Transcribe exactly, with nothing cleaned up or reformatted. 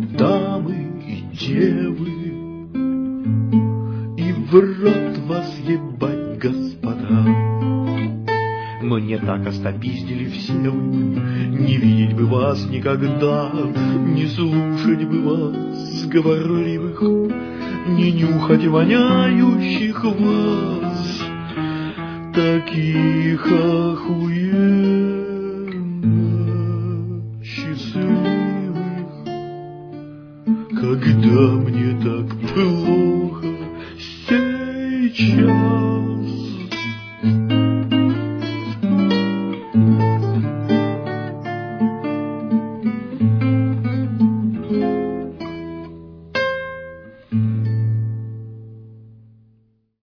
дамы и девы, и в рот вас ебать, господа. Мне так остопиздили все вы, не видеть бы вас никогда, не слушать бы вас говорливых, не нюхать воняющих вас, таких охуенно счастливых, когда мне так плохо сейчас.